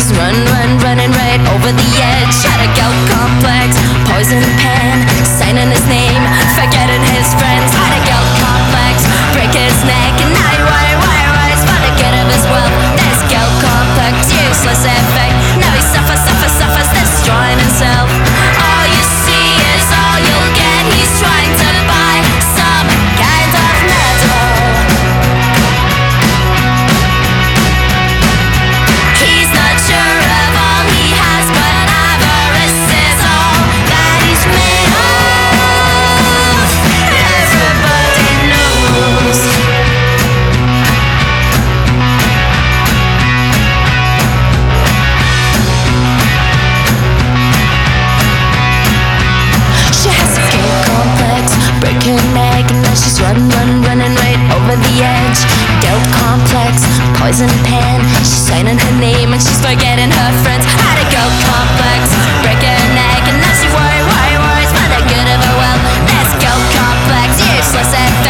she's running right over the edge. Had a guilt complex, poison pen, signing his name, forgetting his friends. Had a guilt complex, break his neck, and now he worries for the good of his wealth. This guilt complex, useless effect. Now he suffers, destroying himself. All you see is all you'll get. He's trying to buy some kind of medal. He's not sure of all he has, but avarice is all that he's made of. Everybody knows. She has a guilt complex, break her neck, and now she's running right over the edge. Guilt complex, poison pen, she's signing her name and she's forgetting her friends. Had a guilt complex, break her neck, and now she worries for the good of her wealth. This guilt complex, useless.